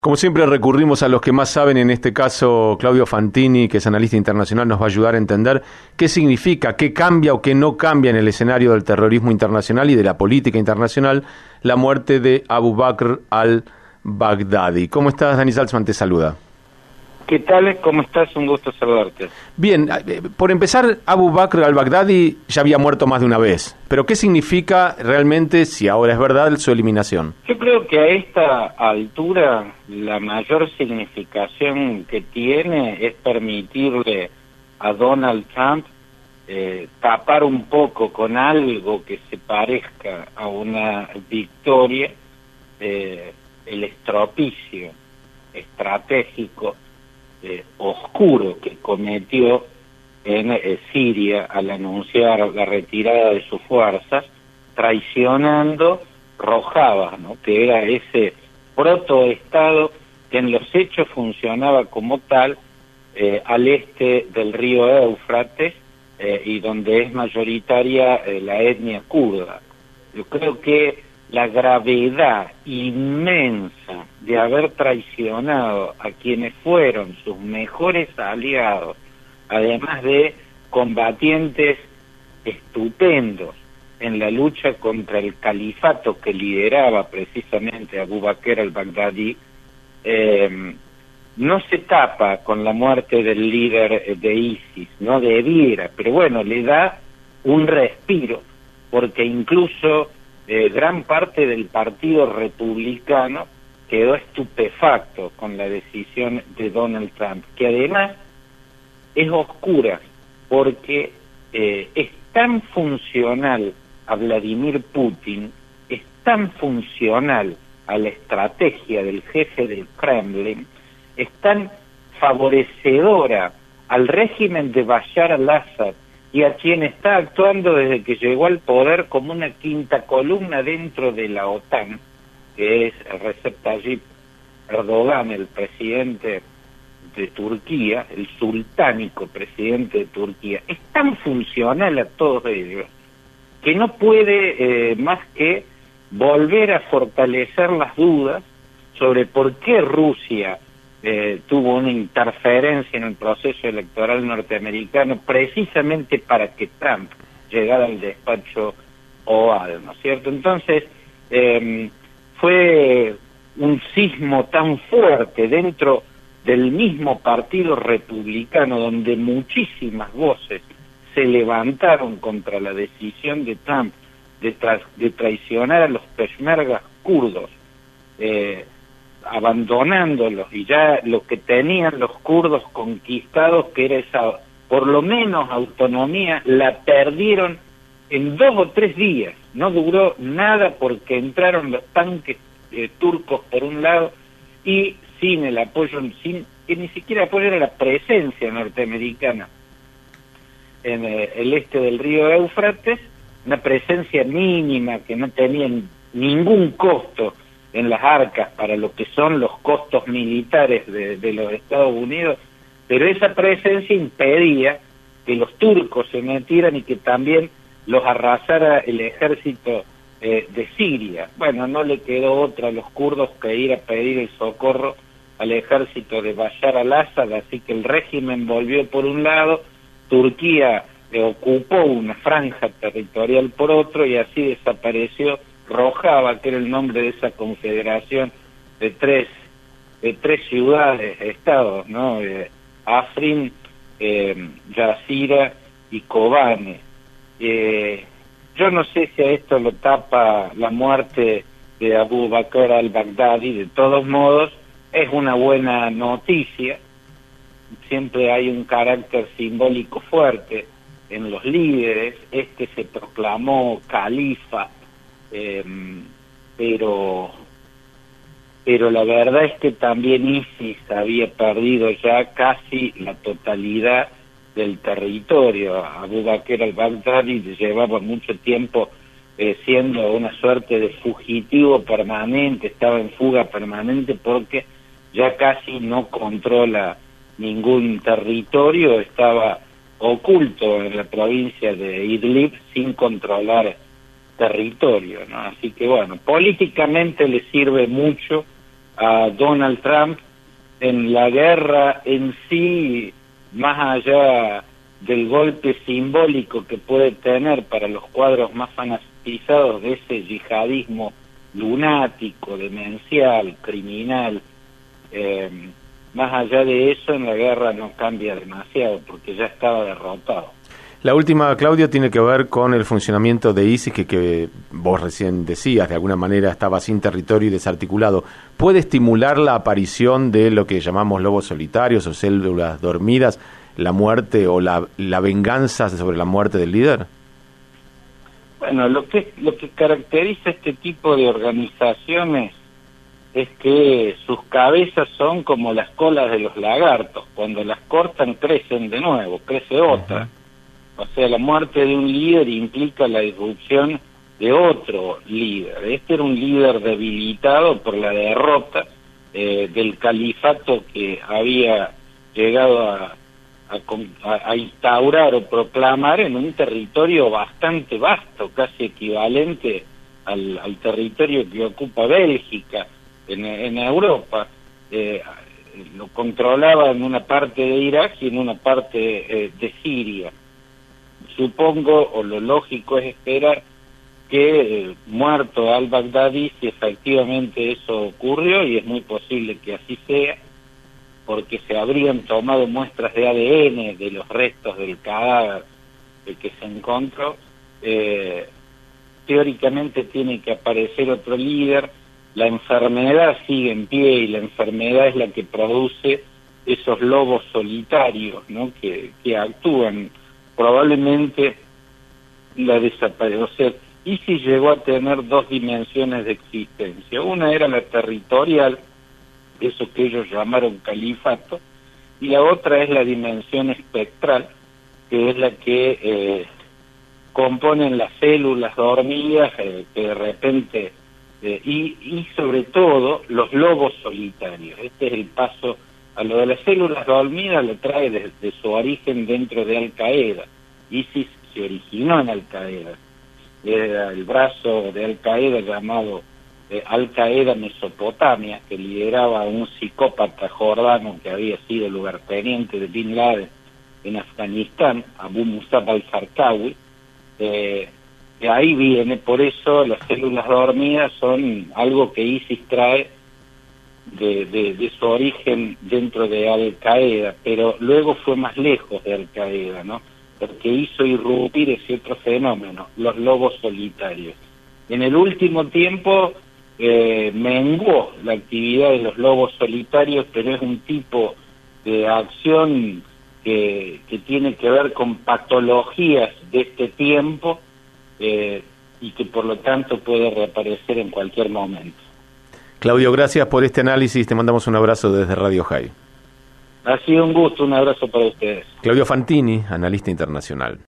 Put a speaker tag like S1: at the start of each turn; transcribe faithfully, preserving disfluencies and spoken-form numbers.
S1: Como siempre recurrimos a los que más saben, en este caso Claudio Fantini, que es analista internacional, nos va a ayudar a entender qué significa, qué cambia o qué no cambia en el escenario del terrorismo internacional y de la política internacional la muerte de Abu Bakr al-Baghdadi. ¿Cómo estás, Dani Salzman? Te saluda.
S2: ¿Qué tal? ¿Cómo estás? Un gusto saludarte.
S1: Bien, por empezar, Abu Bakr al-Baghdadi ya había muerto más de una vez, pero ¿qué significa realmente, si ahora es verdad, su eliminación?
S2: Yo creo que a esta altura la mayor significación que tiene es permitirle a Donald Trump eh, tapar un poco con algo que se parezca a una victoria eh, el estropicio estratégico Eh, oscuro que cometió en eh, Siria al anunciar la retirada de sus fuerzas, traicionando Rojava, ¿no? Que era ese protoestado que en los hechos funcionaba como tal eh, al este del río Éufrates eh, y donde es mayoritaria eh, la etnia kurda. Yo creo que la gravedad inmensa de haber traicionado a quienes fueron sus mejores aliados, además de combatientes estupendos en la lucha contra el califato que lideraba precisamente Abu Bakr al-Baghdadi, eh, no se tapa con la muerte del líder de ISIS, no debiera, pero bueno, le da un respiro, porque incluso Eh, gran parte del Partido Republicano quedó estupefacto con la decisión de Donald Trump, que además es oscura porque eh, es tan funcional a Vladimir Putin, es tan funcional a la estrategia del jefe del Kremlin, es tan favorecedora al régimen de Bashar al-Assad y a quien está actuando desde que llegó al poder como una quinta columna dentro de la OTAN, que es Recep Tayyip Erdogan, el presidente de Turquía, el sultánico presidente de Turquía. Es tan funcional a todos ellos que no puede eh, más que volver a fortalecer las dudas sobre por qué Rusia Eh, tuvo una interferencia en el proceso electoral norteamericano precisamente para que Trump llegara al despacho Oval, ¿no es cierto? Entonces, eh, fue un sismo tan fuerte dentro del mismo partido republicano, donde muchísimas voces se levantaron contra la decisión de Trump de, tra- de traicionar a los peshmergas kurdos, eh, abandonándolos, y ya lo que tenían los kurdos conquistados, que era esa, por lo menos, autonomía, la perdieron en dos o tres días. No duró nada porque entraron los tanques eh, turcos por un lado y sin el apoyo, sin que ni siquiera apoyo era la presencia norteamericana en eh, el este del río Éufrates, una presencia mínima que no tenía ningún costo en las arcas para lo que son los costos militares de, de los Estados Unidos, pero esa presencia impedía que los turcos se metieran y que también los arrasara el ejército eh, de Siria. Bueno, no le quedó otra a los kurdos que ir a pedir el socorro al ejército de Bashar al-Assad, así que el régimen volvió por un lado, Turquía eh, ocupó una franja territorial por otro, y así desapareció Rojava, que era el nombre de esa confederación de tres de tres ciudades, estados, ¿no? Eh, Afrin, eh, Yazira y Kobane. Eh, yo no sé si a esto lo tapa la muerte de Abu Bakr al-Baghdadi. De todos modos, es una buena noticia. Siempre hay un carácter simbólico fuerte en los líderes. Este se proclamó califa, Eh, pero pero la verdad es que también ISIS había perdido ya casi la totalidad del territorio. Abu Bakr al-Baghdadi llevaba mucho tiempo eh, siendo una suerte de fugitivo permanente, estaba en fuga permanente porque ya casi no controla ningún territorio, estaba oculto en la provincia de Idlib sin controlar territorio, ¿no? Así que bueno, políticamente le sirve mucho a Donald Trump en la guerra en sí, más allá del golpe simbólico que puede tener para los cuadros más fanatizados de ese yihadismo lunático, demencial, criminal, eh, más allá de eso, en la guerra no cambia demasiado, porque ya estaba derrotado.
S1: La última, Claudio, tiene que ver con el funcionamiento de ISIS, que, que vos recién decías, de alguna manera estaba sin territorio y desarticulado. ¿Puede estimular la aparición de lo que llamamos lobos solitarios o células dormidas, la muerte o la, la venganza sobre la muerte del líder?
S2: Bueno, lo que, lo que caracteriza este tipo de organizaciones es que sus cabezas son como las colas de los lagartos. Cuando las cortan, crecen de nuevo, crece otra. Uh-huh. O sea, la muerte de un líder implica la irrupción de otro líder. Este era un líder debilitado por la derrota eh, del califato que había llegado a, a, a instaurar o proclamar en un territorio bastante vasto, casi equivalente al, al territorio que ocupa Bélgica en, en Europa. Eh, lo controlaba en una parte de Irak y en una parte eh, de Siria. Supongo, o lo lógico es esperar que eh, muerto al-Baghdadi, si efectivamente eso ocurrió, y es muy posible que así sea, porque se habrían tomado muestras de A D N de los restos del cadáver de que se encontró, eh, teóricamente tiene que aparecer otro líder. La enfermedad sigue en pie y la enfermedad es la que produce esos lobos solitarios, ¿no? que, que actúan. Probablemente la desaparición. O sea, ISIS llegó a tener dos dimensiones de existencia. Una era la territorial, eso que ellos llamaron califato, y la otra es la dimensión espectral, que es la que eh, componen las células dormidas, eh, que de repente, eh, y, y sobre todo los lobos solitarios. Este es el paso. A lo de las células dormidas lo trae desde su origen dentro de Al-Qaeda. ISIS se originó en Al-Qaeda. Era el brazo de Al-Qaeda llamado eh, Al-Qaeda Mesopotamia, que lideraba a un psicópata jordano que había sido lugarteniente de Bin Laden en Afganistán, Abu Musab al-Zarqawi. Eh, de ahí viene, por eso las células dormidas son algo que ISIS trae De, de, de su origen dentro de Al-Qaeda, pero luego fue más lejos de Al-Qaeda, ¿no? Porque hizo irrumpir ese otro fenómeno, los lobos solitarios. En el último tiempo eh, menguó la actividad de los lobos solitarios, pero es un tipo de acción que, que tiene que ver con patologías de este tiempo eh, y que por lo tanto puede reaparecer en cualquier momento.
S1: Claudio, gracias por este análisis. Te mandamos un abrazo desde Radio High.
S2: Ha sido un gusto, un abrazo para ustedes.
S1: Claudio Fantini, analista internacional.